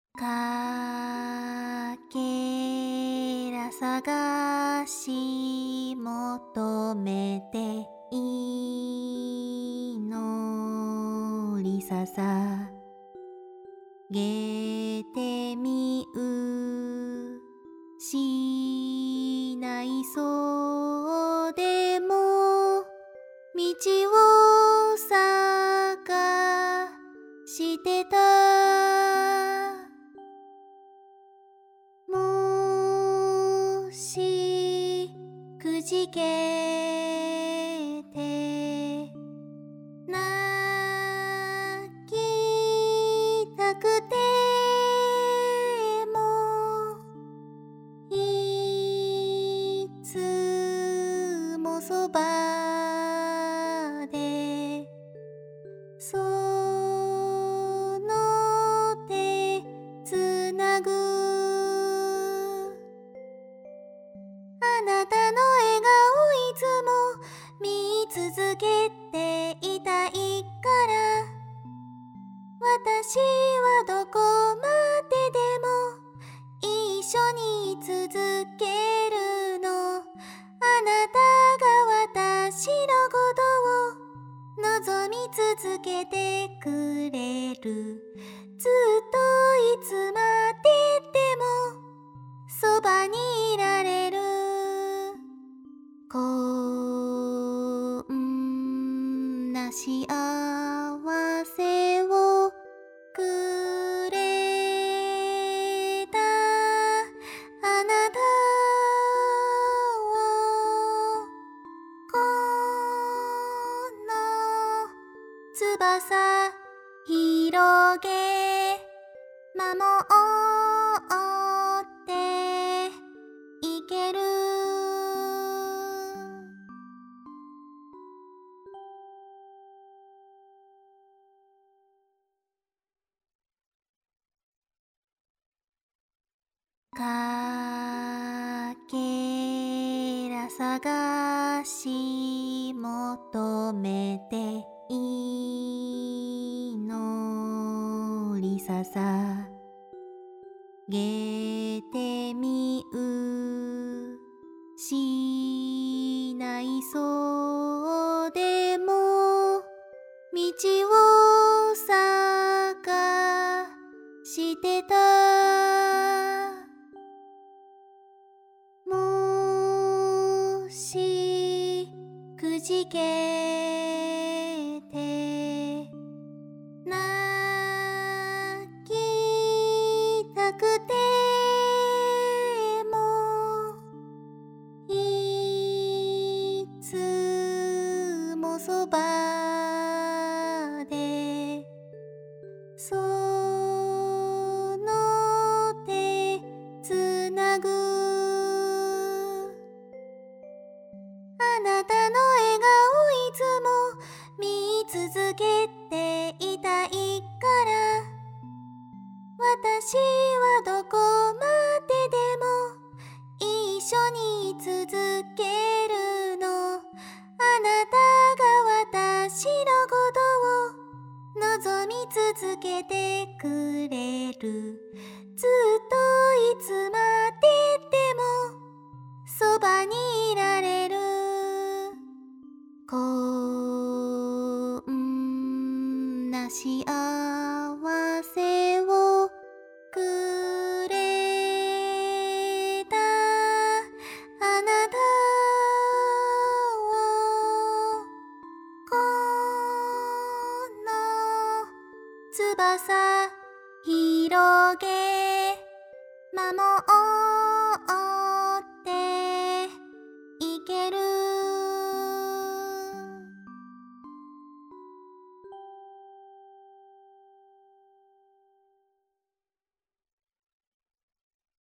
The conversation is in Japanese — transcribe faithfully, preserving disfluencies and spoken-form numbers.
かけら探し求めて祈りささげてみうしないそうでも道を探してた。もしくじけて泣きたくてもいつもそばでその手つなぐ。あなたの笑顔いつも見続けていたいから私はどこまででも一緒に続けるの。あなたが私のことを望み続けてくれる。ずっといつまででもそばにいられる。こんな幸せをくれたあなたをこの翼広げ守っていける。かけら探し求めて祈りささげてみうしないそうでも道を探してた。もしくじけて泣きたくてもいつもそばでその手つなぐ。あなたの笑顔いつも見続けていたいから私はどこまででも一緒に続けるの。あなたが私のことを望み続けてくれる。ずっといつまででもそばにいられる。こんな幸せをくれたあなたをこの翼広げ守